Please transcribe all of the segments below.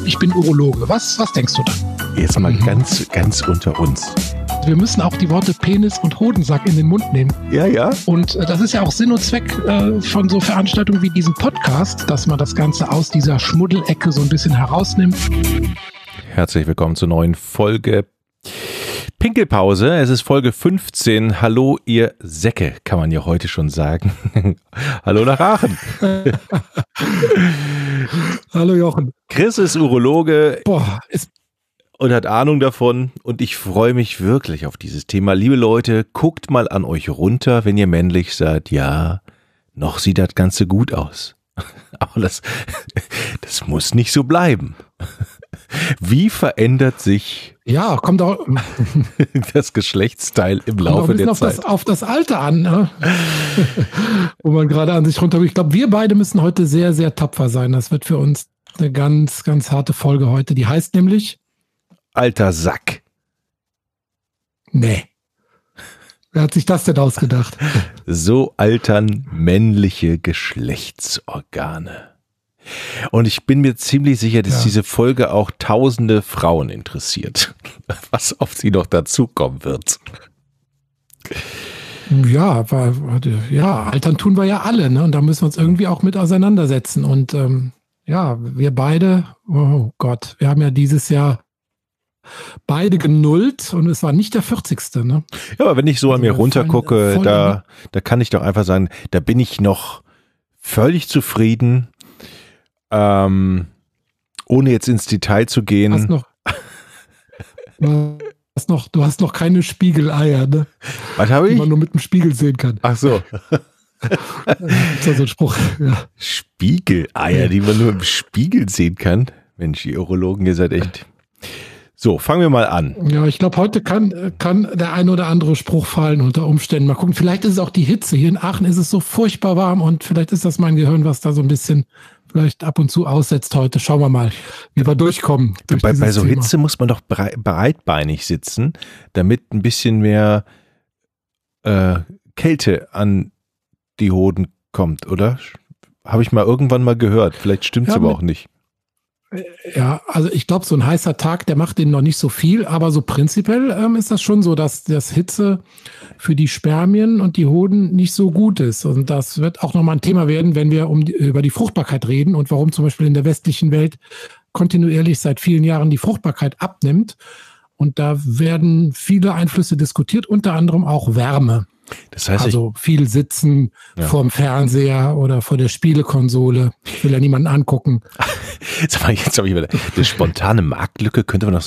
ich bin Urologe. Was denkst du da? Jetzt mal ganz unter uns. Wir müssen auch die Worte Penis und Hodensack in den Mund nehmen. Ja. Und das ist ja auch Sinn und Zweck von so Veranstaltungen wie diesem Podcast, dass man das Ganze aus dieser Schmuddelecke so ein bisschen herausnimmt. Herzlich willkommen zur neuen Folge Pinkelpause. Es ist Folge 15. Hallo ihr Säcke, kann man ja heute schon sagen. Hallo nach Aachen. Hallo Jochen. Chris ist Urologe. Ist und hat Ahnung davon und ich freue mich wirklich auf dieses Thema. Liebe Leute, guckt mal an euch runter, wenn ihr männlich seid. Ja, noch sieht das Ganze gut aus. Aber das muss nicht so bleiben. Wie verändert sich kommt auch das Geschlechtsteil im Laufe der Zeit? Auf das Alter an, ne? Wo man gerade an sich runter. Ich glaube, wir beide müssen heute sehr, sehr tapfer sein. Das wird für uns eine ganz, ganz harte Folge heute. Die heißt nämlich Alter Sack. Nee. Wer hat sich das denn ausgedacht? So altern männliche Geschlechtsorgane. Und ich bin mir ziemlich sicher, dass diese Folge auch tausende Frauen interessiert, was auf sie noch dazukommen wird. Ja, altern tun wir ja alle, ne? Und da müssen wir uns irgendwie auch mit auseinandersetzen. Und wir beide, oh Gott, wir haben ja dieses Jahr beide genullt und es war nicht der 40. Ne? Ja, aber wenn ich so an mir runtergucke, da kann ich doch einfach sagen, da bin ich noch völlig zufrieden, ohne jetzt ins Detail zu gehen. Du hast noch keine Spiegeleier, ne? Was habe ich? Die man nur mit dem Spiegel sehen kann. Ach so. Das ist ja so ein Spruch. Ja. Spiegeleier, die man nur im Spiegel sehen kann. Mensch, ihr Urologen, ihr seid echt... So, fangen wir mal an. Ja, ich glaube, heute kann der ein oder andere Spruch fallen unter Umständen. Mal gucken, vielleicht ist es auch die Hitze. Hier in Aachen ist es so furchtbar warm und vielleicht ist das mein Gehirn, was da so ein bisschen vielleicht ab und zu aussetzt heute. Schauen wir mal, wie wir durchkommen. Bei so Thema. Hitze muss man doch breitbeinig sitzen, damit ein bisschen mehr Kälte an die Hoden kommt, oder? Habe ich mal irgendwann mal gehört. Vielleicht stimmt es aber auch nicht. Ja, also ich glaube, so ein heißer Tag, der macht denen noch nicht so viel, aber so prinzipiell ist das schon so, dass das Hitze für die Spermien und die Hoden nicht so gut ist. Und das wird auch nochmal ein Thema werden, wenn wir über die Fruchtbarkeit reden und warum zum Beispiel in der westlichen Welt kontinuierlich seit vielen Jahren die Fruchtbarkeit abnimmt. Und da werden viele Einflüsse diskutiert, unter anderem auch Wärme. Das heißt, also viel sitzen vorm Fernseher oder vor der Spielekonsole. Ich will ja niemanden angucken. Sag mal, jetzt habe ich wieder eine spontane Marktlücke. Könnte man noch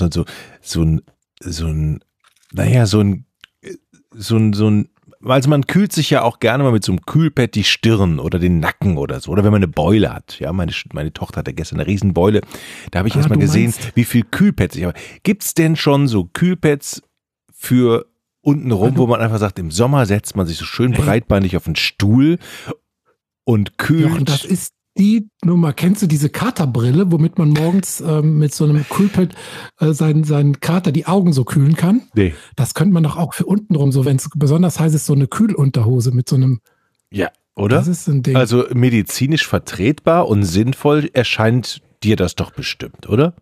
also man kühlt sich ja auch gerne mal mit so einem Kühlpad die Stirn oder den Nacken oder so. Oder wenn man eine Beule hat. Ja, meine Tochter hatte gestern eine Riesenbeule. Da habe ich erst mal gesehen, wie viel Kühlpads ich habe. Gibt's denn schon so Kühlpads für untenrum, wo man einfach sagt, im Sommer setzt man sich so schön breitbeinig auf einen Stuhl und kühlt. Ja, und das ist die Nummer. Kennst du diese Katerbrille, womit man morgens mit so einem Kühlpad seinen Kater die Augen so kühlen kann? Nee. Das könnte man doch auch für untenrum, so wenn es besonders heiß ist, so eine Kühlunterhose mit so einem... Ja, oder? Das ist ein Ding. Also medizinisch vertretbar und sinnvoll erscheint dir das doch bestimmt, oder?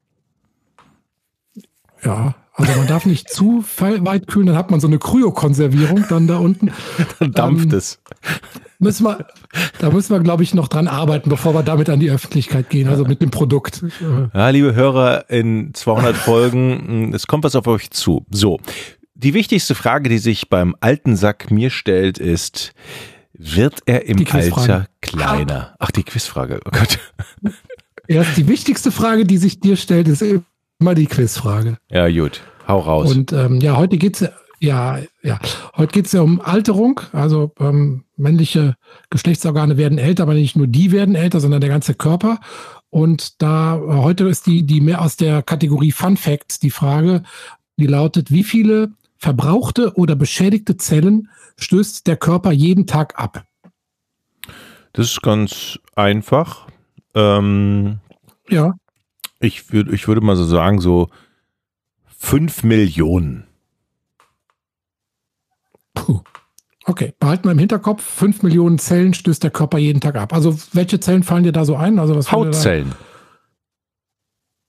Ja, also man darf nicht zu weit kühlen, dann hat man so eine Kryokonservierung dann da unten. Dann dampft es. Da müssen wir, glaube ich, noch dran arbeiten, bevor wir damit an die Öffentlichkeit gehen, also mit dem Produkt. Ja, liebe Hörer, in 200 Folgen, es kommt was auf euch zu. So, die wichtigste Frage, die sich beim alten Sack mir stellt, ist, wird er im Alter kleiner? Ach, die Quizfrage, oh Gott. Erst die wichtigste Frage, die sich dir stellt, ist immer die Quizfrage. Ja, gut. Hau raus. Und heute geht's heute geht's ja um Alterung. Also männliche Geschlechtsorgane werden älter, aber nicht nur die werden älter, sondern der ganze Körper. Und da heute ist die mehr aus der Kategorie Fun Facts die Frage, die lautet: Wie viele verbrauchte oder beschädigte Zellen stößt der Körper jeden Tag ab? Das ist ganz einfach. Ja. Ich würde mal so sagen, so 5 Millionen. Puh. Okay, behalten wir im Hinterkopf, 5 Millionen Zellen stößt der Körper jeden Tag ab. Also welche Zellen fallen dir da so ein? Also was Hautzellen.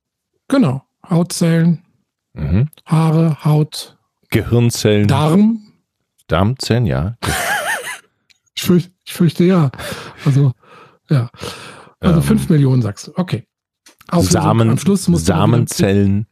Genau. Hautzellen, Haare, Haut, Gehirnzellen, Darmzellen, ja. Ich fürchte ja. Also, ja. Also 5 Millionen sagst du. Okay. Auflösung. Am Schluss musst Samenzellen.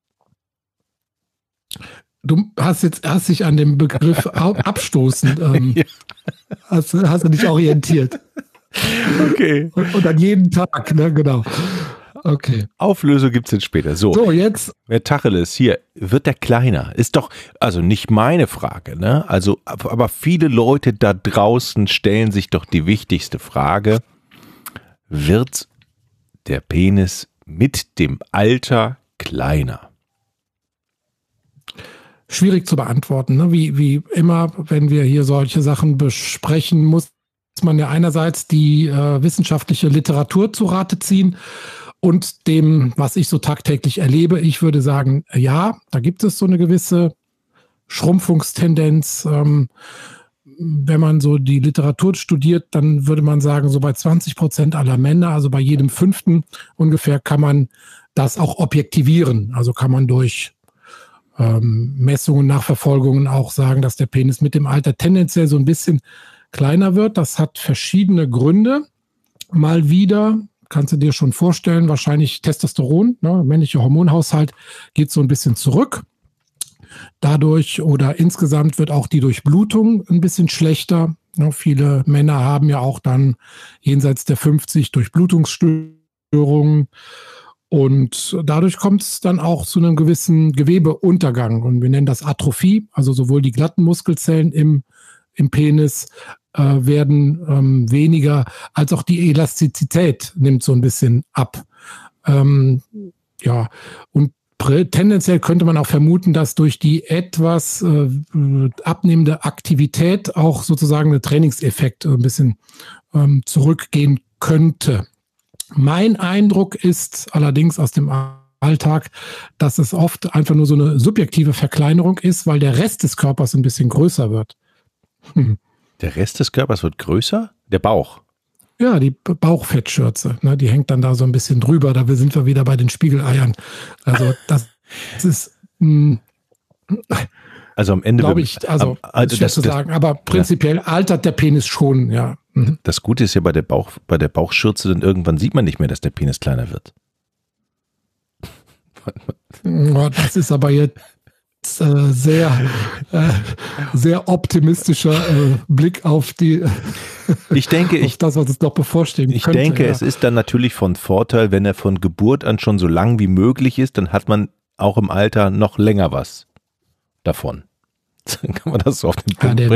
Du hast dich an dem Begriff abstoßen. Hast du dich orientiert. Okay. Und an jeden Tag, ne? Genau. Okay. Auflösung gibt es jetzt später. So, jetzt. Wer Tacheles, hier, wird der kleiner? Ist doch, also nicht meine Frage, ne? Also, aber viele Leute da draußen stellen sich doch die wichtigste Frage: Wird der Penis mit dem Alter kleiner? Schwierig zu beantworten, ne? Wie immer, wenn wir hier solche Sachen besprechen, muss man ja einerseits die wissenschaftliche Literatur zu Rate ziehen und dem, was ich so tagtäglich erlebe. Ich würde sagen, ja, da gibt es so eine gewisse Schrumpfungstendenz. Wenn man so die Literatur studiert, dann würde man sagen, so bei 20% aller Männer, also bei jedem 5. ungefähr, kann man das auch objektivieren. Also kann man durch Messungen, Nachverfolgungen auch sagen, dass der Penis mit dem Alter tendenziell so ein bisschen kleiner wird. Das hat verschiedene Gründe. Mal wieder, kannst du dir schon vorstellen, wahrscheinlich Testosteron, ne, männlicher Hormonhaushalt geht so ein bisschen zurück. Dadurch oder insgesamt wird auch die Durchblutung ein bisschen schlechter. Ja, viele Männer haben ja auch dann jenseits der 50 Durchblutungsstörungen. Und dadurch kommt es dann auch zu einem gewissen Gewebeuntergang. Und wir nennen das Atrophie, also sowohl die glatten Muskelzellen im Penis werden weniger, als auch die Elastizität nimmt so ein bisschen ab. Ja, und tendenziell könnte man auch vermuten, dass durch die etwas abnehmende Aktivität auch sozusagen der Trainingseffekt ein bisschen zurückgehen könnte. Mein Eindruck ist allerdings aus dem Alltag, dass es oft einfach nur so eine subjektive Verkleinerung ist, weil der Rest des Körpers ein bisschen größer wird. Der Rest des Körpers wird größer? Der Bauch? Ja, die Bauchfettschürze, ne, die hängt dann da so ein bisschen drüber. Da sind wir wieder bei den Spiegeleiern. Also das ist... Also am Ende... Glaube ich, also schwer zu sagen, aber prinzipiell altert der Penis schon, ja. Das Gute ist ja bei der Bauchschürze, dann irgendwann sieht man nicht mehr, dass der Penis kleiner wird. Das ist aber jetzt sehr optimistischer Blick auf die ich denke, auf das, was es noch bevorstehen könnte. Ich denke, es ist dann natürlich von Vorteil, wenn er von Geburt an schon so lang wie möglich ist, dann hat man auch im Alter noch länger was davon. Dann kann man das so auf den Punkt der bringen.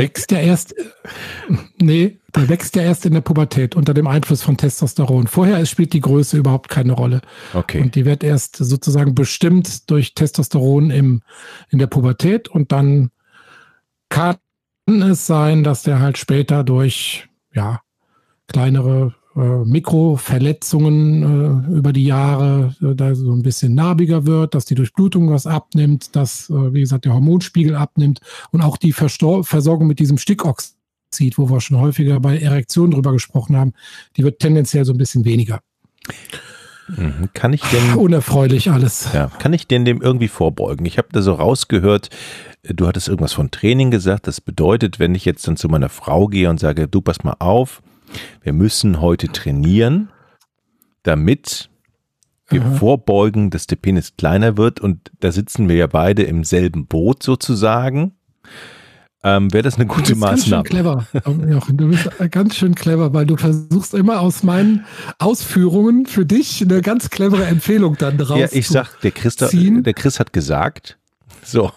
wächst ja erst in der Pubertät unter dem Einfluss von Testosteron. Vorher spielt die Größe überhaupt keine Rolle. Okay. Und die wird erst sozusagen bestimmt durch Testosteron in der Pubertät und dann kann es sein, dass der halt später durch kleinere Mikroverletzungen über die Jahre da so ein bisschen narbiger wird, dass die Durchblutung was abnimmt, dass, wie gesagt, der Hormonspiegel abnimmt und auch die Versorgung mit diesem Stickoxid, wo wir schon häufiger bei Erektionen drüber gesprochen haben, die wird tendenziell so ein bisschen weniger. Kann ich denn... Unerfreulich alles. Ja, kann ich denn dem irgendwie vorbeugen? Ich habe da so rausgehört, du hattest irgendwas von Training gesagt. Das bedeutet, wenn ich jetzt dann zu meiner Frau gehe und sage, du pass mal auf, wir müssen heute trainieren, damit wir vorbeugen, dass der Penis kleiner wird, und da sitzen wir ja beide im selben Boot sozusagen. Wäre das eine gute Maßnahme? Du bist ganz schön clever, Jochen. Du bist ganz schön clever, weil du versuchst immer aus meinen Ausführungen für dich eine ganz clevere Empfehlung dann draus zu ziehen. Ja, ich sag, der Chris hat gesagt, so.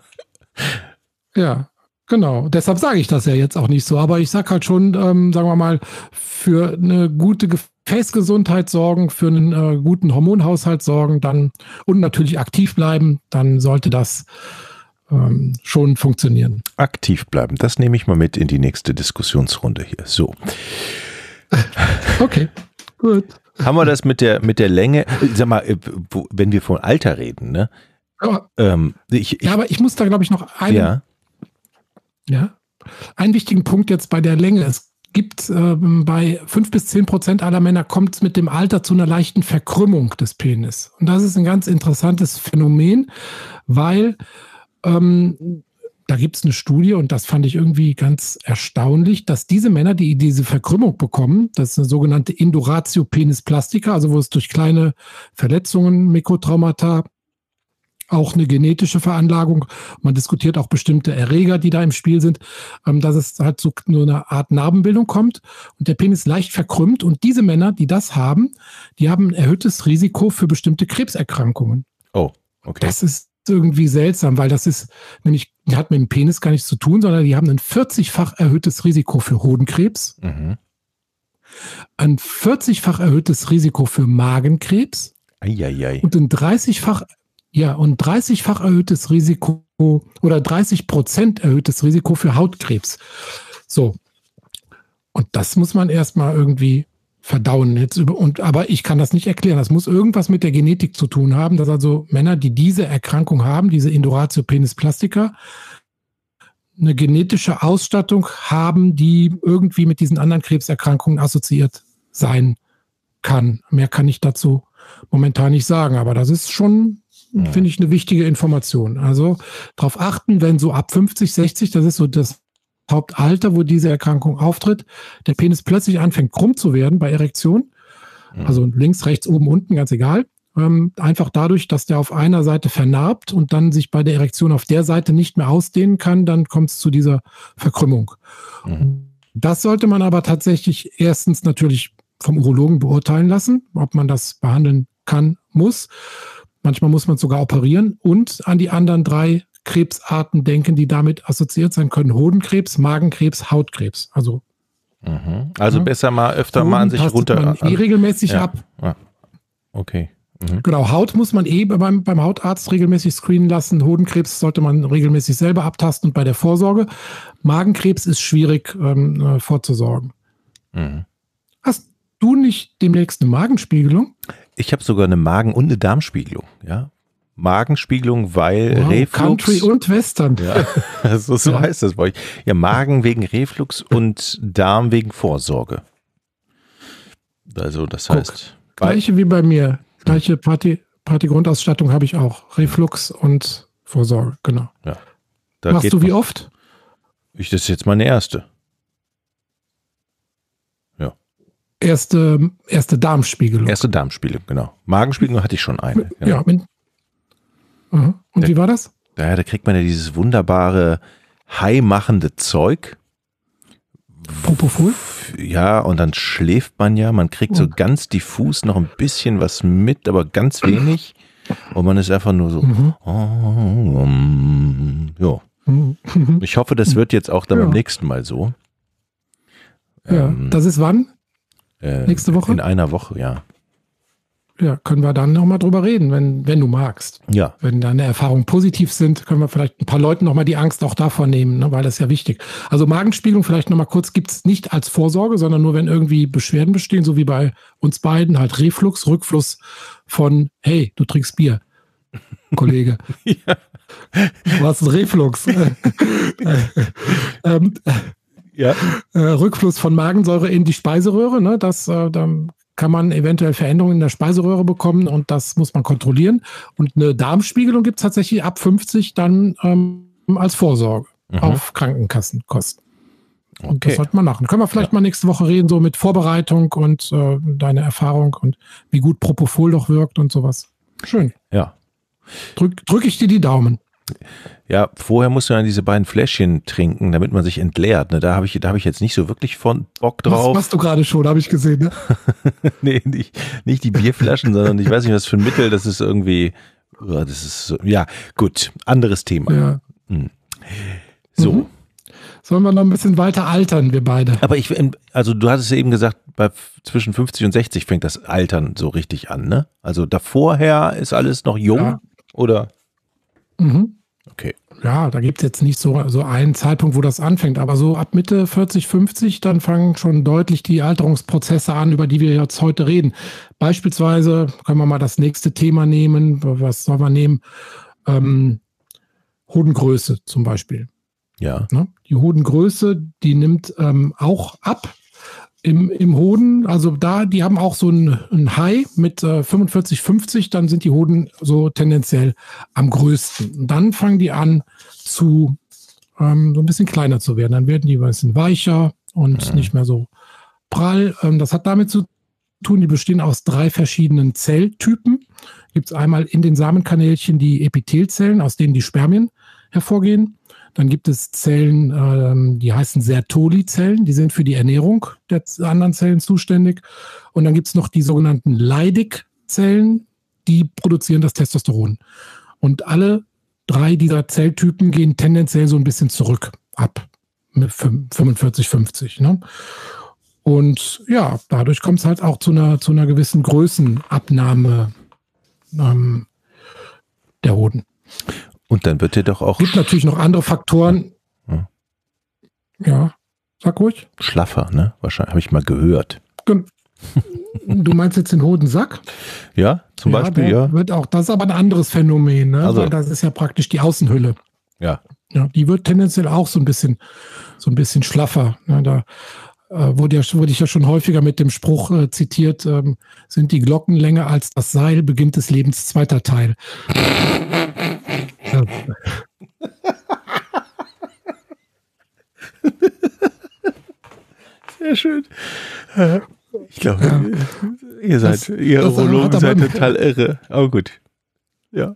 Ja. Genau, deshalb sage ich das ja jetzt auch nicht so. Aber ich sage halt schon, sagen wir mal, für eine gute Gefäßgesundheit sorgen, für einen guten Hormonhaushalt sorgen dann und natürlich aktiv bleiben, dann sollte das schon funktionieren. Aktiv bleiben, das nehme ich mal mit in die nächste Diskussionsrunde hier. So. Okay, gut. Haben wir das mit der Länge, sag mal, wenn wir von Alter reden, ne? Aber ich muss da, glaube ich, noch einen wichtigen Punkt jetzt bei der Länge. Es gibt bei 5-10% aller Männer kommt es mit dem Alter zu einer leichten Verkrümmung des Penis. Und das ist ein ganz interessantes Phänomen, weil da gibt es eine Studie und das fand ich irgendwie ganz erstaunlich, dass diese Männer, die diese Verkrümmung bekommen, das ist eine sogenannte Induratio Penis Plastica, also wo es durch kleine Verletzungen, Mikrotraumata, auch eine genetische Veranlagung. Man diskutiert auch bestimmte Erreger, die da im Spiel sind, dass es halt so nur eine Art Narbenbildung kommt und der Penis leicht verkrümmt. Und diese Männer, die das haben, die haben ein erhöhtes Risiko für bestimmte Krebserkrankungen. Oh, okay. Das ist irgendwie seltsam, weil das ist nämlich, die hat mit dem Penis gar nichts zu tun, sondern die haben ein 40-fach erhöhtes Risiko für Hodenkrebs, ein 40-fach erhöhtes Risiko für Magenkrebs und ein 30-fach erhöhtes Risiko oder 30% erhöhtes Risiko für Hautkrebs. So. Und das muss man erstmal irgendwie verdauen. Aber ich kann das nicht erklären. Das muss irgendwas mit der Genetik zu tun haben, dass also Männer, die diese Erkrankung haben, diese Induratio Penis Plastica, eine genetische Ausstattung haben, die irgendwie mit diesen anderen Krebserkrankungen assoziiert sein kann. Mehr kann ich dazu momentan nicht sagen. Aber das ist schon, finde ich, eine wichtige Information. Also darauf achten, wenn so ab 50, 60, das ist so das Hauptalter, wo diese Erkrankung auftritt, der Penis plötzlich anfängt krumm zu werden bei Erektion, also links, rechts, oben, unten, ganz egal, einfach dadurch, dass der auf einer Seite vernarbt und dann sich bei der Erektion auf der Seite nicht mehr ausdehnen kann, dann kommt es zu dieser Verkrümmung. Das sollte man aber tatsächlich erstens natürlich vom Urologen beurteilen lassen, ob man das behandeln kann, muss. Manchmal muss man es sogar operieren und an die anderen 3 Krebsarten denken, die damit assoziiert sein können. Hodenkrebs, Magenkrebs, Hautkrebs. Also, besser mal öfter mal an sich runter. Man regelmäßig ab. Ja. Okay. Genau, Haut muss man beim Hautarzt regelmäßig screenen lassen. Hodenkrebs sollte man regelmäßig selber abtasten und bei der Vorsorge. Magenkrebs ist schwierig vorzusorgen. Hast du nicht demnächst eine Magenspiegelung? Ich habe sogar eine Magen- und eine Darmspiegelung, ja. Magenspiegelung, weil Reflux. Country und Western. Ja, so heißt das bei euch. Ja, Magen wegen Reflux und Darm wegen Vorsorge. Also das heißt. Gleiche wie bei mir. Gleiche Party-Grundausstattung habe ich auch. Reflux und Vorsorge, genau. Ja, machst du wie oft? Das ist jetzt meine erste. Ja. Erste Darmspiegelung. Erste Darmspiegelung, genau. Magenspiegelung hatte ich schon eine. Genau. Ja, und wie war das? Ja, da kriegt man ja dieses wunderbare, high-machende Zeug. Propofol? Ja, und dann schläft man ja. Man kriegt so ganz diffus noch ein bisschen was mit, aber ganz wenig. Und man ist einfach nur so. Ich hoffe, das wird jetzt auch dann beim nächsten Mal so. Ja, das ist wann? Nächste Woche? In einer Woche, ja. Ja, können wir dann nochmal drüber reden, wenn du magst. Ja. Wenn deine Erfahrungen positiv sind, können wir vielleicht ein paar Leuten nochmal die Angst auch davon nehmen, ne, weil das ist ja wichtig. Also Magenspiegelung vielleicht nochmal kurz, gibt es nicht als Vorsorge, sondern nur, wenn irgendwie Beschwerden bestehen, so wie bei uns beiden, halt Reflux, Rückfluss von, hey, du trinkst Bier, Kollege. Ja. Du hast einen Reflux. Rückfluss von Magensäure in die Speiseröhre, ne, dann kann man eventuell Veränderungen in der Speiseröhre bekommen und das muss man kontrollieren. Und eine Darmspiegelung gibt es tatsächlich ab 50 dann als Vorsorge auf Krankenkassenkosten. Und das sollte man machen. Können wir vielleicht mal nächste Woche reden, so mit Vorbereitung und deine Erfahrung und wie gut Propofol doch wirkt und sowas. Schön. Ja. Drück ich dir die Daumen. Ja, vorher musst du dann diese beiden Fläschchen trinken, damit man sich entleert. Ne? Da habe ich jetzt nicht so wirklich von Bock drauf. Das machst du gerade schon, habe ich gesehen. Ne? Nee, nicht die Bierflaschen, sondern ich weiß nicht, was für ein Mittel. Das ist irgendwie, das ist so, ja, gut, anderes Thema. Ja. So. Sollen wir noch ein bisschen weiter altern, wir beide? Aber also du hattest ja eben gesagt, zwischen 50 und 60 fängt das Altern so richtig an, ne? Also davorher ist alles noch jung, oder? Okay. Ja, da gibt es jetzt nicht so einen Zeitpunkt, wo das anfängt, aber so ab Mitte 40, 50, dann fangen schon deutlich die Alterungsprozesse an, über die wir jetzt heute reden. Beispielsweise können wir mal das nächste Thema nehmen. Was soll man nehmen? Hodengröße zum Beispiel. Ja. Die Hodengröße, die nimmt auch ab. im Hoden, also die haben auch so ein High mit 45, 50, dann sind die Hoden so tendenziell am größten. Und dann fangen die an so ein bisschen kleiner zu werden. Dann werden die ein bisschen weicher und nicht mehr so prall. Das hat damit zu tun, die bestehen aus 3 verschiedenen Zelltypen. Gibt es einmal in den Samenkanälchen die Epithelzellen, aus denen die Spermien hervorgehen. Dann gibt es Zellen, die heißen Sertoli-Zellen, die sind für die Ernährung der anderen Zellen zuständig. Und dann gibt es noch die sogenannten Leydig-Zellen, die produzieren das Testosteron. Und alle 3 dieser Zelltypen gehen tendenziell so ein bisschen zurück, ab mit 45, 50. Ne? Und ja, dadurch kommt es halt auch zu einer gewissen Größenabnahme der Hoden. Und dann wird dir doch auch... Gibt natürlich noch andere Faktoren. Ja, sag ruhig. Schlaffer, ne? Wahrscheinlich, habe ich mal gehört. Du meinst jetzt den Hodensack? Ja, zum Beispiel, ja. Das ist aber ein anderes Phänomen, ne? Also. Weil das ist ja praktisch die Außenhülle. Ja. Ja, die wird tendenziell auch so ein bisschen schlaffer. Ne? Da wurde ich ja schon häufiger mit dem Spruch zitiert, sind die Glocken länger als das Seil, beginnt des Lebens zweiter Teil. Ja. Sehr schön. Ich glaube, ihr Urologen seid total irre. Aber gut. Ja.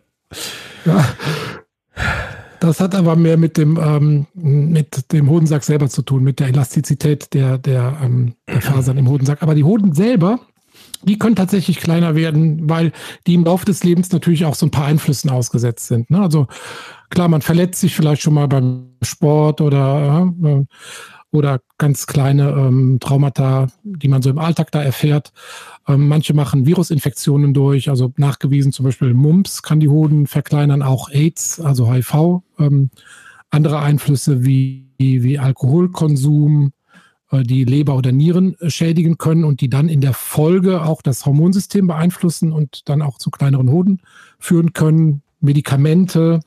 Das hat aber mehr mit dem Hodensack selber zu tun, mit der Elastizität der Fasern im Hodensack. Aber die Hoden selber, die können tatsächlich kleiner werden, weil die im Laufe des Lebens natürlich auch so ein paar Einflüssen ausgesetzt sind. Ne? Also klar, man verletzt sich vielleicht schon mal beim Sport oder ganz kleine Traumata, die man so im Alltag da erfährt. Manche machen Virusinfektionen durch, also nachgewiesen zum Beispiel Mumps kann die Hoden verkleinern, auch AIDS, also HIV. Andere Einflüsse wie Alkoholkonsum, die Leber oder Nieren schädigen können und die dann in der Folge auch das Hormonsystem beeinflussen und dann auch zu kleineren Hoden führen können. Medikamente,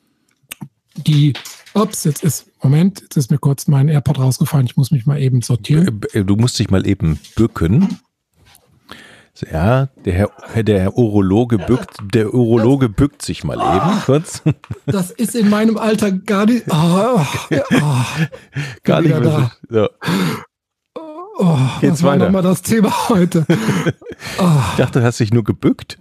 jetzt ist mir kurz mein AirPod rausgefallen, ich muss mich mal eben sortieren. Du musst dich mal eben bücken. Ja, der Urologe bückt sich mal eben kurz. Das ist in meinem Alter gar nicht. Gar nicht mehr so. Was war nochmal das Thema heute? Ich dachte, du hast dich nur gebückt.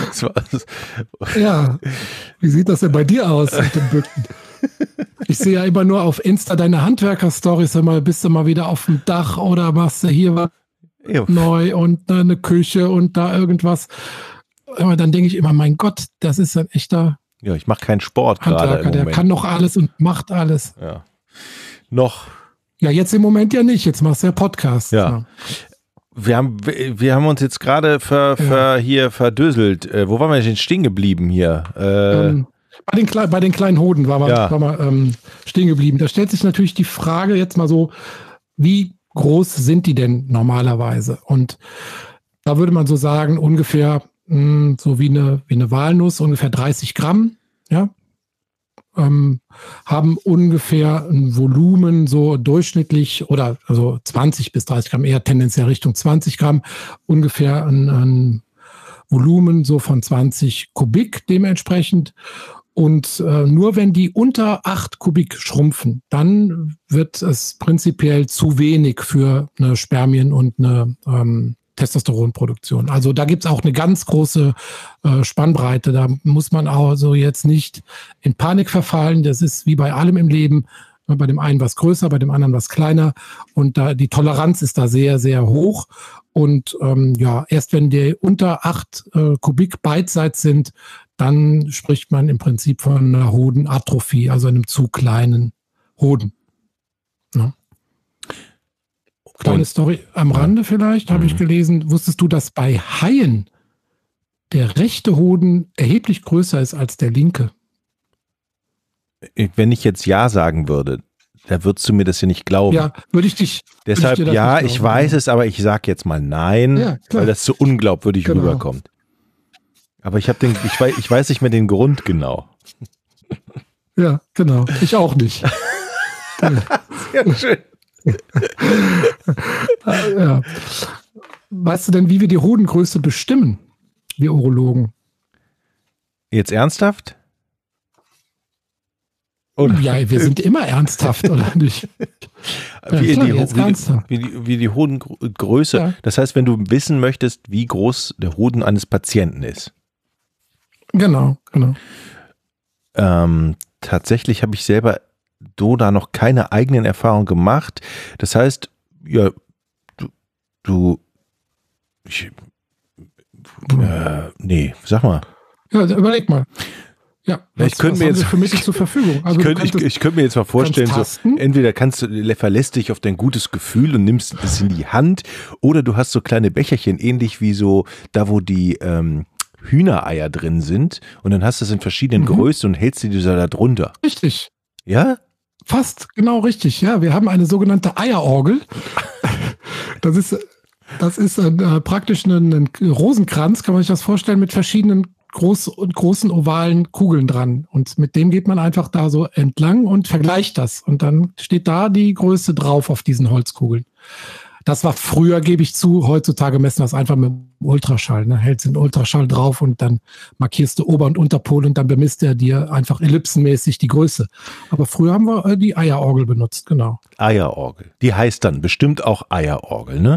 Ja, wie sieht das denn bei dir aus mit dem Bücken? Ich sehe ja immer nur auf Insta deine Handwerker-Stories, bist du mal wieder auf dem Dach oder machst du hier was neu und eine Küche und da irgendwas. Aber dann denke ich immer, mein Gott, das ist ein echter Ja, ich mache keinen Sport gerade im Moment. Der kann noch alles und macht alles. Ja. Noch. Ja, jetzt im Moment ja nicht. Jetzt machst du ja Podcasts. Ja. Wir haben uns jetzt gerade hier verdöselt. Wo waren wir denn stehen geblieben hier? Bei den kleinen Hoden waren wir stehen geblieben. Da stellt sich natürlich die Frage jetzt mal so, wie groß sind die denn normalerweise? Und da würde man so sagen, ungefähr so wie eine Walnuss, ungefähr 30 Gramm, ja, haben ungefähr ein Volumen so durchschnittlich oder also 20 bis 30 Gramm, eher tendenziell Richtung 20 Gramm, ungefähr ein Volumen so von 20 Kubik dementsprechend. Und nur wenn die unter 8 Kubik schrumpfen, dann wird es prinzipiell zu wenig für eine Spermien- und eine Testosteronproduktion. Also da gibt es auch eine ganz große Spannbreite. Da muss man also jetzt nicht in Panik verfallen. Das ist wie bei allem im Leben. Bei dem einen was größer, bei dem anderen was kleiner. Und da die Toleranz ist da sehr, sehr hoch. Und erst wenn die unter 8 Kubik beidseits sind, dann spricht man im Prinzip von einer Hodenatrophie, also einem zu kleinen Hoden. Ja. Kleine Story am Rande vielleicht, habe ich gelesen. Wusstest du, dass bei Haien der rechte Hoden erheblich größer ist als der linke? Wenn ich jetzt Ja sagen würde, da würdest du mir das ja nicht glauben. Ja, würde ich dich. Deshalb ja, ich weiß es, aber ich sage jetzt mal nein, weil das so unglaubwürdig rüberkommt. Aber ich weiß nicht mehr den Grund genau. Ja, genau. Ich auch nicht. Sehr schön. Ja. Weißt du denn, wie wir die Hodengröße bestimmen, wir Urologen? Jetzt ernsthaft? Oder? Ja, wir sind immer ernsthaft, oder nicht? Wie die Hodengröße. Ja. Das heißt, wenn du wissen möchtest, wie groß der Hoden eines Patienten ist. Genau. Tatsächlich habe ich selber da noch keine eigenen Erfahrungen gemacht. Das heißt, ja, nee, sag mal. Ja, überleg mal. Ja, ich könnte mir jetzt für mich zur Verfügung. Also ich könnte mir jetzt mal vorstellen, so, entweder verlässt dich auf dein gutes Gefühl und nimmst es in die Hand, oder du hast so kleine Becherchen, ähnlich wie so da, wo die Hühnereier drin sind, und dann hast du es in verschiedenen Größen und hältst die da drunter. Richtig. Ja? Fast genau richtig. Ja, wir haben eine sogenannte Eierorgel. Das ist praktisch ein Rosenkranz, kann man sich das vorstellen, mit verschiedenen großen ovalen Kugeln dran. Und mit dem geht man einfach da so entlang und vergleicht das. Und dann steht da die Größe drauf auf diesen Holzkugeln. Das war früher, gebe ich zu, heutzutage messen wir das einfach mit dem Ultraschall. Ne? Hältst den Ultraschall drauf und dann markierst du Ober- und Unterpol und dann bemisst er dir einfach ellipsenmäßig die Größe. Aber früher haben wir die Eierorgel benutzt, genau. Eierorgel. Die heißt dann bestimmt auch Eierorgel, ne?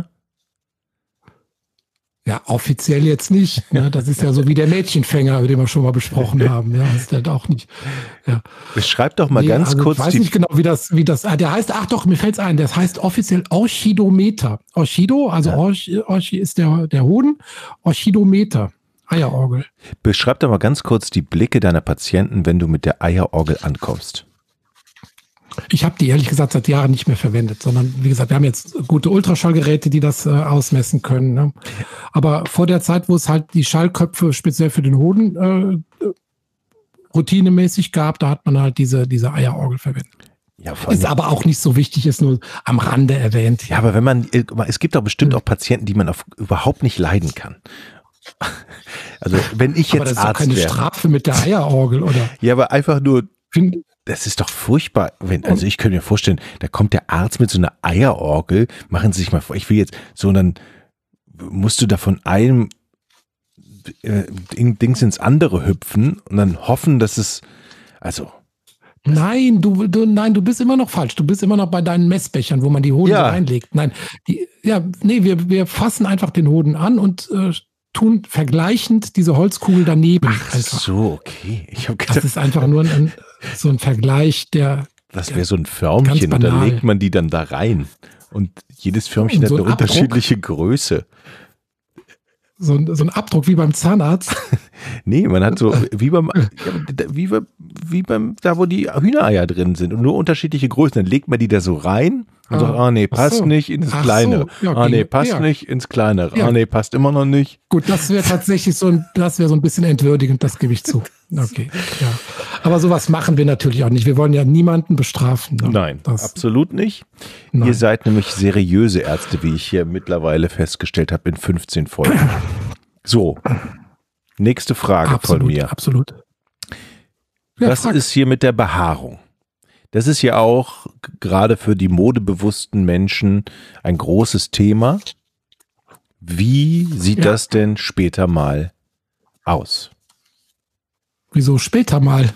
Ja, offiziell jetzt nicht. Ne? Das ist ja so wie der Mädchenfänger, den wir schon mal besprochen haben. Ja, das ist halt auch nicht. Ja. Beschreib doch mal ganz kurz. Ich weiß nicht genau, wie das, der heißt, ach doch, mir fällt's ein, das heißt offiziell Orchidometer. Orchido, also Orchi ist der Hoden, Orchidometer, Eierorgel. Beschreib doch mal ganz kurz die Blicke deiner Patienten, wenn du mit der Eierorgel ankommst. Ich habe die ehrlich gesagt seit Jahren nicht mehr verwendet, sondern wie gesagt, wir haben jetzt gute Ultraschallgeräte, die das ausmessen können. Ne? Aber vor der Zeit, wo es halt die Schallköpfe speziell für den Hoden routinemäßig gab, da hat man halt diese Eierorgel verwendet. Ja, ist aber auch nicht so wichtig, ist nur am Rande erwähnt. Ja, aber es gibt doch bestimmt auch Patienten, die man überhaupt nicht leiden kann. Also wenn ich jetzt Arzt wäre. Aber das ist doch keine Strafe mit der Eierorgel, oder? Ja, aber einfach nur... Das ist doch furchtbar. Also ich könnte mir vorstellen, da kommt der Arzt mit so einer Eierorgel, machen Sie sich mal vor, ich will jetzt so, dann musst du da von einem Dings ins andere hüpfen und dann hoffen, dass es, also. Nein, du bist immer noch falsch. Du bist immer noch bei deinen Messbechern, wo man die Hoden reinlegt. Nein, wir fassen einfach den Hoden an und tun vergleichend diese Holzkugel daneben. Ach so, okay. Ich hab gedacht, das ist einfach nur so ein Vergleich, das wäre so ein Förmchen und dann legt man die dann da rein. Und jedes Förmchen hat eine unterschiedliche Größe. So ein Abdruck wie beim Zahnarzt. Nee, man hat so, wie beim, da wo die Hühnereier drin sind und nur unterschiedliche Größen. Dann legt man die da so rein und sagt, nee, passt nicht ins Kleinere. Nee, passt nicht ins Kleinere. Nee, passt immer noch nicht. Gut, das wäre tatsächlich so ein bisschen entwürdigend, das gebe ich zu. Okay, ja. Aber sowas machen wir natürlich auch nicht. Wir wollen ja niemanden bestrafen. Ne? Nein, absolut nicht. Nein. Ihr seid nämlich seriöse Ärzte, wie ich hier mittlerweile festgestellt habe in 15 Folgen. So, nächste Frage von mir. Absolut. Ja, was ist hier mit der Behaarung? Das ist ja auch gerade für die modebewussten Menschen ein großes Thema. Wie sieht das denn später mal aus? Wieso später mal?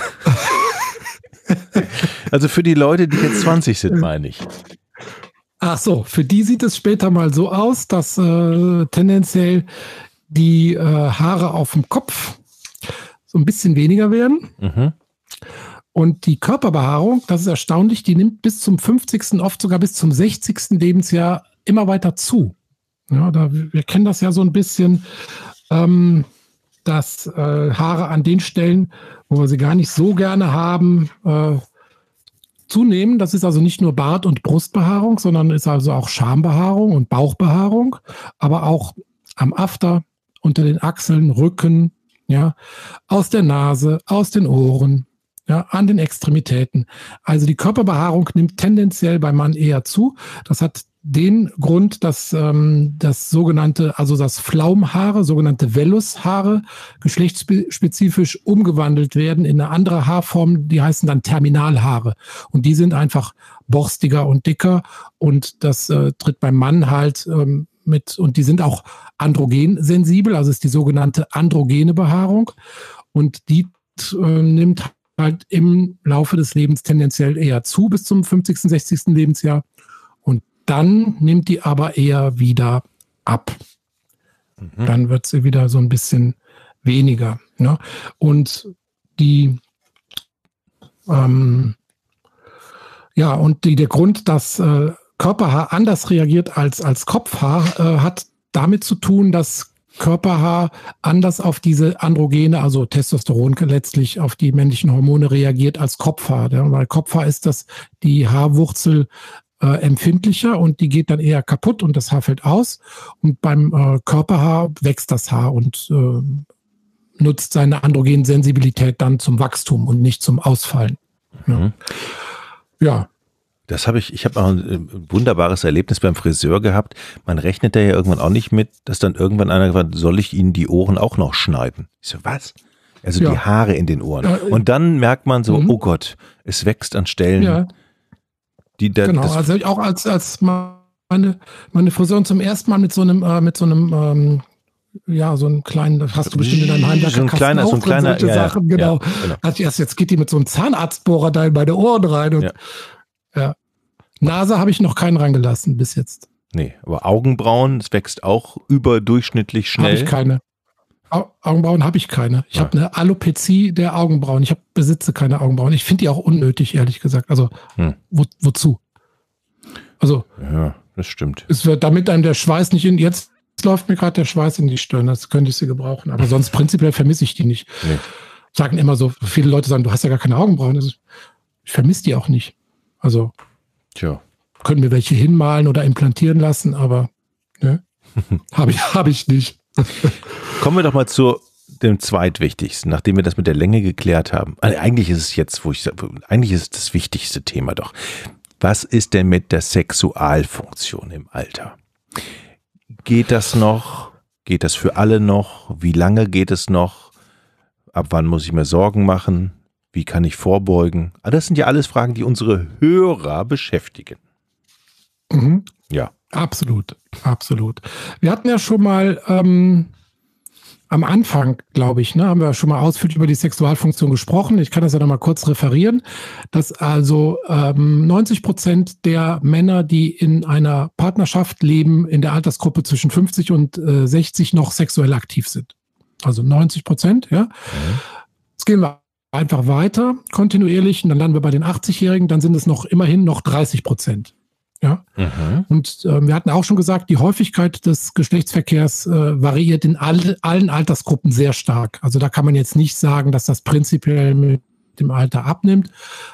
Also für die Leute, die jetzt 20 sind, meine ich. Ach so, für die sieht es später mal so aus, dass tendenziell die Haare auf dem Kopf so ein bisschen weniger werden. Mhm. Und die Körperbehaarung, das ist erstaunlich, die nimmt bis zum 50., oft sogar bis zum 60. Lebensjahr immer weiter zu. Ja, wir kennen das ja so ein bisschen, dass Haare an den Stellen, wo wir sie gar nicht so gerne haben, zunehmen. Das ist also nicht nur Bart- und Brustbehaarung, sondern ist also auch Schambehaarung und Bauchbehaarung, aber auch am After, unter den Achseln, Rücken, ja, aus der Nase, aus den Ohren, ja, an den Extremitäten. Also die Körperbehaarung nimmt tendenziell beim Mann eher zu. Das hat den Grund, dass das sogenannte, also das Pflaumenhaare, sogenannte Vellushaare, geschlechtsspezifisch umgewandelt werden in eine andere Haarform, die heißen dann Terminalhaare. Und die sind einfach borstiger und dicker und das tritt beim Mann halt mit, und die sind auch androgensensibel, also ist die sogenannte androgene Behaarung und die nimmt halt im Laufe des Lebens tendenziell eher zu bis zum 50., 60. Lebensjahr. Und dann nimmt die aber eher wieder ab. Dann wird sie wieder so ein bisschen weniger. Ne? Und die, der Grund, dass Körperhaar anders reagiert als Kopfhaar, hat damit zu tun, dass Körperhaar anders auf diese Androgene, also Testosteron letztlich auf die männlichen Hormone reagiert als Kopfhaar. Ja? Weil Kopfhaar ist das die Haarwurzel empfindlicher und die geht dann eher kaputt und das Haar fällt aus. Und beim Körperhaar wächst das Haar und nutzt seine Androgensensibilität dann zum Wachstum und nicht zum Ausfallen. Ja. Ich habe auch ein wunderbares Erlebnis beim Friseur gehabt. Man rechnet da ja irgendwann auch nicht mit, dass dann irgendwann einer sagt, soll ich Ihnen die Ohren auch noch schneiden? Ich so, was? Also die Haare in den Ohren. Und dann merkt man so, oh Gott, es wächst an Stellen. Genau, also auch als meine Friseurin zum ersten Mal mit so einem so einen kleinen, das hast du bestimmt in deinem Heimwerkerkasten so ein kleiner Sachen, genau. Also jetzt geht die mit so einem Zahnarztbohrer da in meine Ohren rein und Nase habe ich noch keinen reingelassen bis jetzt. Nee, aber Augenbrauen, es wächst auch überdurchschnittlich schnell. Habe ich keine. Augenbrauen habe ich keine. Ich habe eine Alopezie der Augenbrauen. Ich besitze keine Augenbrauen. Ich finde die auch unnötig, ehrlich gesagt. Also wozu? Also ja, das stimmt. Es wird damit einem der Schweiß nicht in. Jetzt läuft mir gerade der Schweiß in die Stirn. Das könnte ich sie gebrauchen. Aber sonst prinzipiell vermisse ich die nicht. Nee. Sagen immer so, viele Leute sagen, du hast ja gar keine Augenbrauen. Also, ich vermisse die auch nicht. Also können mir welche hinmalen oder implantieren lassen, aber ne, habe ich nicht. Kommen wir doch mal zu dem zweitwichtigsten, nachdem wir das mit der Länge geklärt haben. Eigentlich ist es jetzt, eigentlich ist es das wichtigste Thema doch. Was ist denn mit der Sexualfunktion im Alter? Geht das noch? Geht das für alle noch? Wie lange geht es noch? Ab wann muss ich mir Sorgen machen? Wie kann ich vorbeugen? Das sind ja alles Fragen, die unsere Hörer beschäftigen. Ja. Absolut. Wir hatten ja schon mal am Anfang, glaube ich, haben wir schon mal ausführlich über die Sexualfunktion gesprochen. Ich kann das ja noch mal kurz referieren, dass also 90% der Männer, die in einer Partnerschaft leben, in der Altersgruppe zwischen 50 und 60 noch sexuell aktiv sind. Also 90%, ja. Jetzt gehen wir einfach weiter, kontinuierlich, und dann landen wir bei den 80-Jährigen, dann sind es immerhin noch 30%. Ja. Und wir hatten auch schon gesagt, die Häufigkeit des Geschlechtsverkehrs variiert in allen Altersgruppen sehr stark. Also da kann man jetzt nicht sagen, dass das prinzipiell mit dem Alter abnimmt.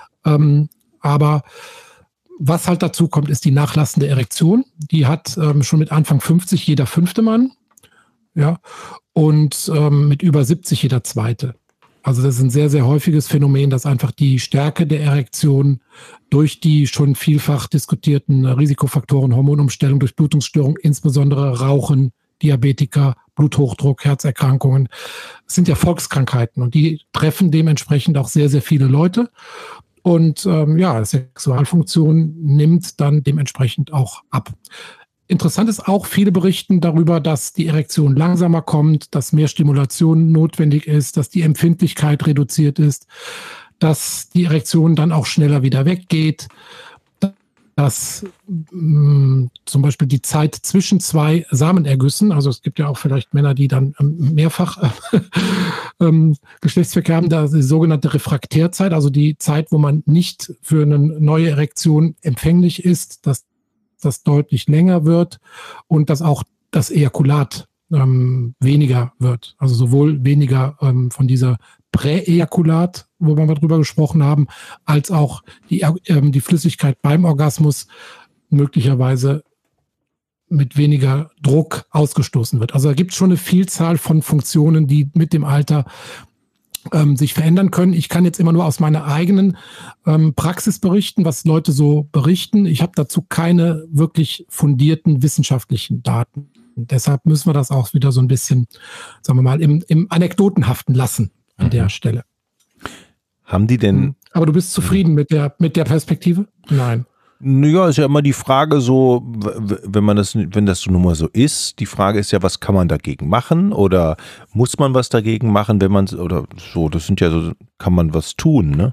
Aber was halt dazu kommt, ist die nachlassende Erektion. Die hat schon mit Anfang 50 jeder 5. Mann. Ja. Und mit über 70 jeder 2. Also das ist ein sehr, sehr häufiges Phänomen, dass einfach die Stärke der Erektion durch die schon vielfach diskutierten Risikofaktoren, Hormonumstellung, Durchblutungsstörung, insbesondere Rauchen, Diabetiker, Bluthochdruck, Herzerkrankungen, das sind ja Volkskrankheiten und die treffen dementsprechend auch sehr, sehr viele Leute. Und Sexualfunktion nimmt dann dementsprechend auch ab. Interessant ist auch, viele berichten darüber, dass die Erektion langsamer kommt, dass mehr Stimulation notwendig ist, dass die Empfindlichkeit reduziert ist, dass die Erektion dann auch schneller wieder weggeht, dass zum Beispiel die Zeit zwischen 2 Samenergüssen, also es gibt ja auch vielleicht Männer, die dann mehrfach Geschlechtsverkehr haben, da die sogenannte Refraktärzeit, also die Zeit, wo man nicht für eine neue Erektion empfänglich ist, dass das deutlich länger wird und dass auch das Ejakulat weniger wird. Also sowohl weniger von dieser Präejakulat, wo wir mal drüber gesprochen haben, als auch die Flüssigkeit beim Orgasmus möglicherweise mit weniger Druck ausgestoßen wird. Also da gibt es schon eine Vielzahl von Funktionen, die mit dem Alter sich verändern können. Ich kann jetzt immer nur aus meiner eigenen Praxis berichten, was Leute so berichten. Ich habe dazu keine wirklich fundierten wissenschaftlichen Daten. Und deshalb müssen wir das auch wieder so ein bisschen, sagen wir mal, im Anekdotenhaften lassen an der Stelle. Haben die denn... Aber du bist zufrieden mit der Perspektive? Nein. Naja, ist ja immer die Frage so, wenn das so nun mal so ist, die Frage ist ja, was kann man dagegen machen oder muss man was dagegen machen, wenn man, oder so, das sind ja so, kann man was tun, ne?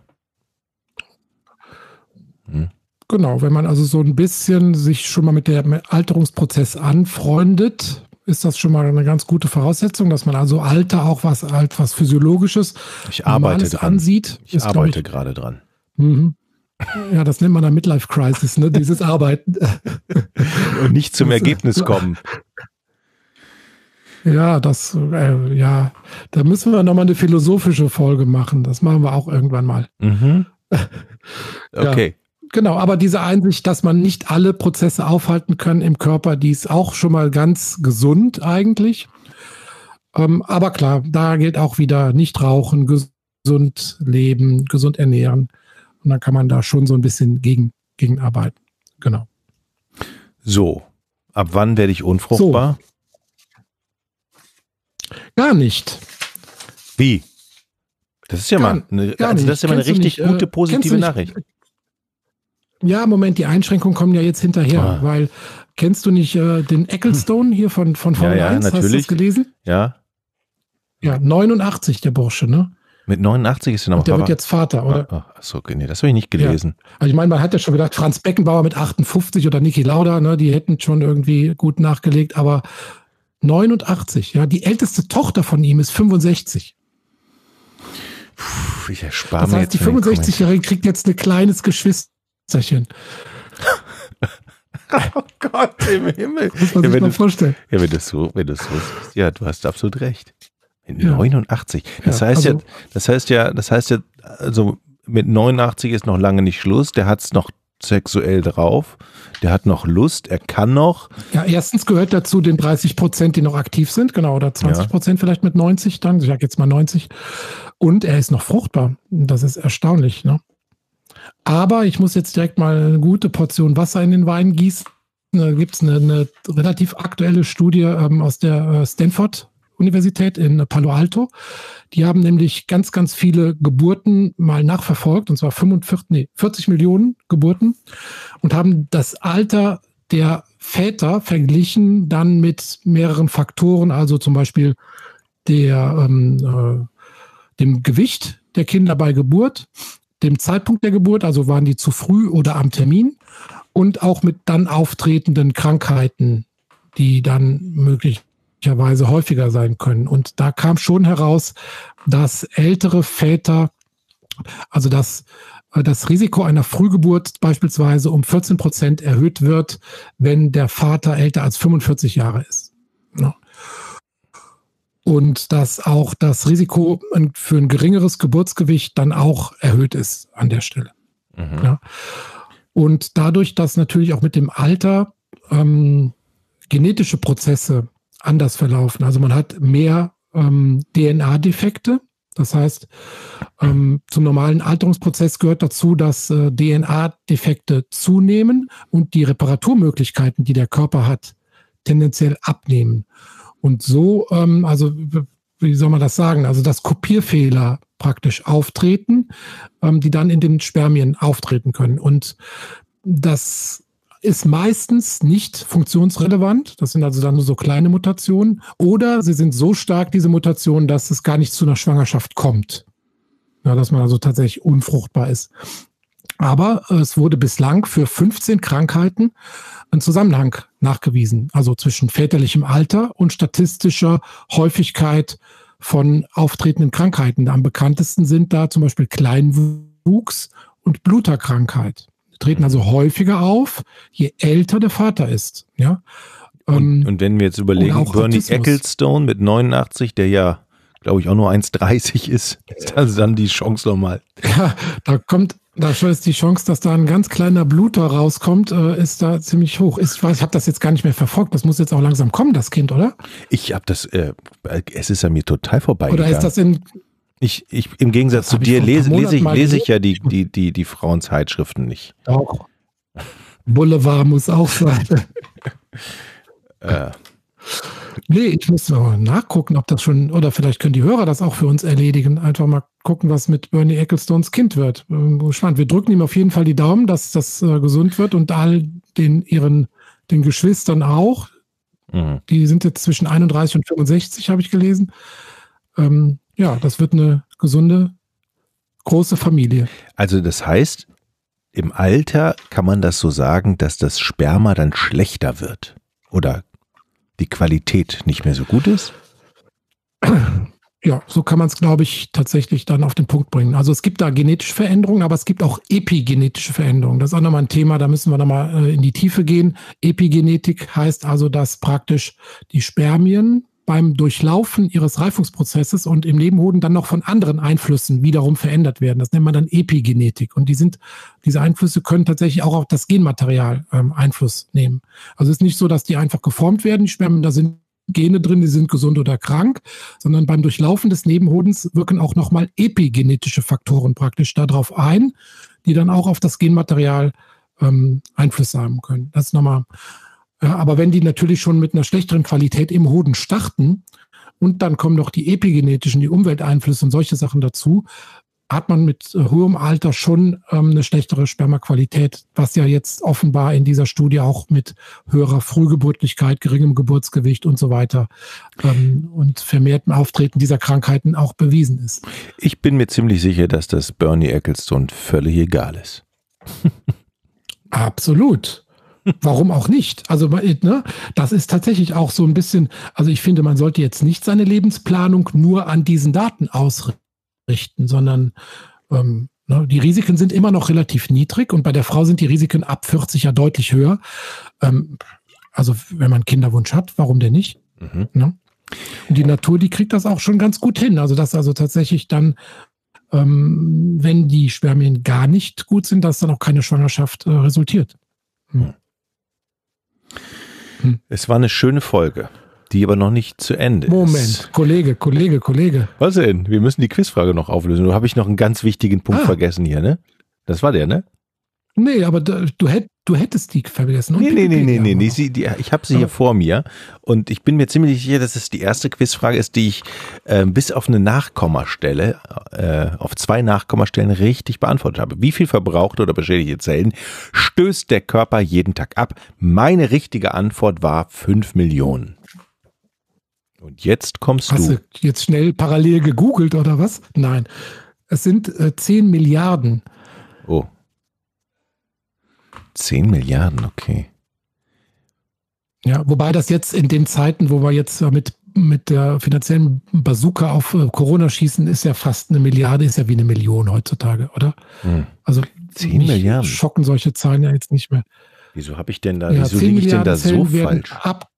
Genau, wenn man also so ein bisschen sich schon mal mit dem Alterungsprozess anfreundet, ist das schon mal eine ganz gute Voraussetzung, dass man also Alter auch was Physiologisches, ich arbeite dran. Ansieht. Ich arbeite gerade dran. Ja, das nennt man dann Midlife Crisis, ne? Dieses Arbeiten. Und nicht zum Ergebnis kommen. Ja, da müssen wir nochmal eine philosophische Folge machen. Das machen wir auch irgendwann mal. Okay. Ja, genau, aber diese Einsicht, dass man nicht alle Prozesse aufhalten kann im Körper, die ist auch schon mal ganz gesund eigentlich. Aber klar, da gilt auch wieder nicht rauchen, gesund leben, gesund ernähren. Und dann kann man da schon so ein bisschen gegen arbeiten. Genau. So, ab wann werde ich unfruchtbar? So. Gar nicht. Wie? Das ist ja mal eine richtig gute, positive Nachricht. Ja, Moment, die Einschränkungen kommen ja jetzt hinterher, weil kennst du nicht den Ecclestone hier von Formel 1? Natürlich. Hast du das gelesen? Ja. Ja, 89, der Bursche, ne? Mit 89 ist er noch. Und der wird jetzt Vater, oder? Achso, nee, das habe ich nicht gelesen. Ja. Also ich meine, man hat ja schon gedacht, Franz Beckenbauer mit 58 oder Niki Lauda, ne, die hätten schon irgendwie gut nachgelegt, aber 89, ja, die älteste Tochter von ihm ist 65. Ich erspare mir. Das heißt, die 65-Jährige kriegt jetzt ein kleines Geschwisterchen. Oh Gott, im Himmel. Muss man sich mal vorstellen. Ja, wenn du es so siehst, ja, du hast absolut recht. 89. Das heißt ja, also mit 89 ist noch lange nicht Schluss. Der hat es noch sexuell drauf. Der hat noch Lust. Er kann noch. Ja, erstens gehört dazu den 30%, die noch aktiv sind, genau, oder 20% vielleicht mit 90 dann. Ich sage jetzt mal 90. Und er ist noch fruchtbar. Das ist erstaunlich, ne? Aber ich muss jetzt direkt mal eine gute Portion Wasser in den Wein gießen. Da gibt es eine relativ aktuelle Studie aus der Stanford-Universität in Palo Alto. Die haben nämlich ganz, ganz viele Geburten mal nachverfolgt, und zwar 40 Millionen Geburten, und haben das Alter der Väter verglichen dann mit mehreren Faktoren, also zum Beispiel dem Gewicht der Kinder bei Geburt, dem Zeitpunkt der Geburt, also waren die zu früh oder am Termin, und auch mit dann auftretenden Krankheiten, die dann möglicherweise häufiger sein können. Und da kam schon heraus, dass ältere Väter, also dass das Risiko einer Frühgeburt beispielsweise um 14% erhöht wird, wenn der Vater älter als 45 Jahre ist. Ja. Und dass auch das Risiko für ein geringeres Geburtsgewicht dann auch erhöht ist an der Stelle. Ja. Und dadurch, dass natürlich auch mit dem Alter genetische Prozesse anders verlaufen. Also man hat mehr DNA-Defekte. Das heißt, zum normalen Alterungsprozess gehört dazu, dass DNA-Defekte zunehmen und die Reparaturmöglichkeiten, die der Körper hat, tendenziell abnehmen. Und so, also wie soll man das sagen? Also dass Kopierfehler praktisch auftreten, die dann in den Spermien auftreten können. Und das ist meistens nicht funktionsrelevant. Das sind also dann nur so kleine Mutationen. Oder sie sind so stark, diese Mutationen, dass es gar nicht zu einer Schwangerschaft kommt. Ja, dass man also tatsächlich unfruchtbar ist. Aber es wurde bislang für 15 Krankheiten ein Zusammenhang nachgewiesen. Also zwischen väterlichem Alter und statistischer Häufigkeit von auftretenden Krankheiten. Am bekanntesten sind da zum Beispiel Kleinwuchs und Bluterkrankheit. Die treten also häufiger auf, je älter der Vater ist. Ja? Und wenn wir jetzt überlegen, Bernie Ecclestone mit 89, der ja, glaube ich, auch nur 1,30 ist also dann die Chance nochmal. Ja, da ist die Chance, dass da ein ganz kleiner Bluter rauskommt, ist da ziemlich hoch. Ich habe das jetzt gar nicht mehr verfolgt. Das muss jetzt auch langsam kommen, das Kind, oder? Ich habe das, es ist an mir total vorbeigegangen. Oder ist das Im Gegensatz zu dir lese ich ja gelesen. die Frauenzeitschriften nicht. Doch. Boulevard muss auch sein. Nee, ich muss mal nachgucken, ob das schon, oder vielleicht können die Hörer das auch für uns erledigen. Einfach mal gucken, was mit Bernie Ecclestones Kind wird. Spannend. Wir drücken ihm auf jeden Fall die Daumen, dass das gesund wird und all den Geschwistern auch. Mhm. Die sind jetzt zwischen 31 und 65, habe ich gelesen. Ja, das wird eine gesunde, große Familie. Also das heißt, im Alter kann man das so sagen, dass das Sperma dann schlechter wird oder die Qualität nicht mehr so gut ist? Ja, so kann man es, glaube ich, tatsächlich dann auf den Punkt bringen. Also es gibt da genetische Veränderungen, aber es gibt auch epigenetische Veränderungen. Das ist auch nochmal ein Thema, da müssen wir nochmal in die Tiefe gehen. Epigenetik heißt also, dass praktisch die Spermien beim Durchlaufen ihres Reifungsprozesses und im Nebenhoden dann noch von anderen Einflüssen wiederum verändert werden. Das nennt man dann Epigenetik. Und diese Einflüsse können tatsächlich auch auf das Genmaterial Einfluss nehmen. Also es ist nicht so, dass die einfach geformt werden, die Spermien, da sind Gene drin, die sind gesund oder krank, sondern beim Durchlaufen des Nebenhodens wirken auch nochmal epigenetische Faktoren praktisch darauf ein, die dann auch auf das Genmaterial Einfluss haben können. Das ist nochmal. Aber wenn die natürlich schon mit einer schlechteren Qualität im Hoden starten und dann kommen noch die epigenetischen, die Umwelteinflüsse und solche Sachen dazu, hat man mit hohem Alter schon eine schlechtere Spermaqualität, was ja jetzt offenbar in dieser Studie auch mit höherer Frühgeburtlichkeit, geringem Geburtsgewicht und so weiter und vermehrtem Auftreten dieser Krankheiten auch bewiesen ist. Ich bin mir ziemlich sicher, dass das Bernie Ecclestone völlig egal ist. Absolut. Warum auch nicht? Also, ne, das ist tatsächlich auch so ein bisschen, also ich finde, man sollte jetzt nicht seine Lebensplanung nur an diesen Daten ausrichten, sondern die Risiken sind immer noch relativ niedrig und bei der Frau sind die Risiken ab 40 ja deutlich höher. Also wenn man Kinderwunsch hat, warum denn nicht? Mhm. Ne? Und die Natur, die kriegt das auch schon ganz gut hin. Also dass also tatsächlich dann, wenn die Spermien gar nicht gut sind, dass dann auch keine Schwangerschaft resultiert. Hm. Es war eine schöne Folge, die aber noch nicht zu Ende ist. Moment, Kollege. Was denn? Wir müssen die Quizfrage noch auflösen. Nur habe ich noch einen ganz wichtigen Punkt vergessen hier, ne? Das war der, ne? Nee, aber du hättest die vergessen. Nee. Ich habe sie hier vor mir und ich bin mir ziemlich sicher, dass es die erste Quizfrage ist, die ich bis auf eine Nachkommastelle, auf 2 Nachkommastellen richtig beantwortet habe. Wie viel verbrauchte oder beschädigte Zellen stößt der Körper jeden Tag ab? Meine richtige Antwort war 5 Millionen. Und jetzt kommst du. Hast du jetzt schnell parallel gegoogelt oder was? Nein, es sind 10 Milliarden. Oh. 10 Milliarden, okay. Ja, wobei das jetzt in den Zeiten, wo wir jetzt mit der finanziellen Bazooka auf Corona schießen, ist ja fast 1 Milliarde, ist ja wie 1 Million heutzutage, oder? Also 10 Milliarden. Schocken solche Zahlen ja jetzt nicht mehr. Wieso habe ich denn da, wieso liege ich denn da so falsch?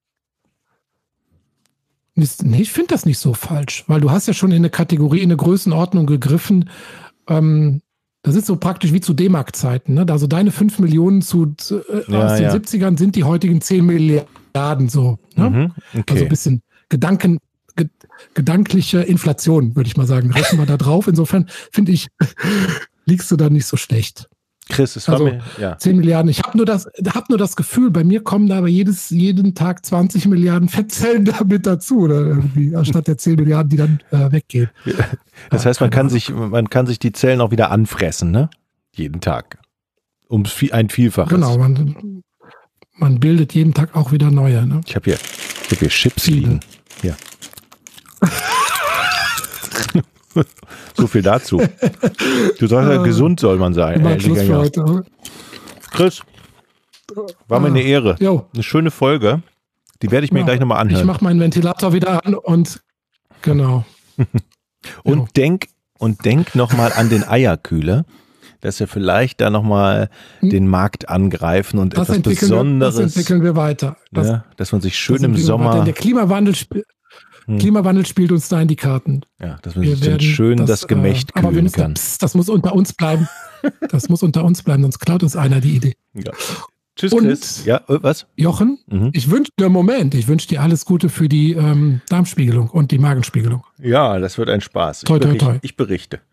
Nee, ich finde das nicht so falsch, weil du hast ja schon in eine Kategorie, in eine Größenordnung gegriffen, das ist so praktisch wie zu D-Mark-Zeiten. Ne? Also deine 5 Millionen aus den 70ern sind die heutigen 10 Milliarden so. Ne? Okay. Also ein bisschen gedankliche Inflation, würde ich mal sagen. Rechnen wir da drauf. Insofern finde ich, liegst du da nicht so schlecht. Chris, es war mir, ja. 10 Milliarden. Ich habe nur das Gefühl, bei mir kommen da aber jeden Tag 20 Milliarden Fettzellen damit dazu, oder irgendwie, anstatt der 10 Milliarden, die dann weggehen. Das heißt, man kann sich die Zellen auch wieder anfressen, ne? Jeden Tag. Um ein Vielfaches. Genau, man bildet jeden Tag auch wieder neue. Ne? Ich hab hier Chips liegen. Ja. So viel dazu. Du sagst ja, gesund soll man sein. Schluss für heute. Chris, war mir eine Ehre. Eine schöne Folge. Die werde ich mir gleich nochmal anhören. Ich mache meinen Ventilator wieder an und genau. Und denk nochmal an den Eierkühler, dass wir vielleicht da nochmal den Markt angreifen und etwas Besonderes. Das entwickeln wir weiter. Dass man sich schön im Sommer... Der Klimawandel spielt uns da in die Karten. Ja, dass man sich dann schön das Gemächt kühlen kann. Das muss unter uns bleiben. Das muss unter uns bleiben, sonst klaut uns einer die Idee. Ja. Tschüss, Chris. Ja, was? Jochen, ich wünsche dir alles Gute für die Darmspiegelung und die Magenspiegelung. Ja, das wird ein Spaß. Toi, toi, toi. Ich berichte.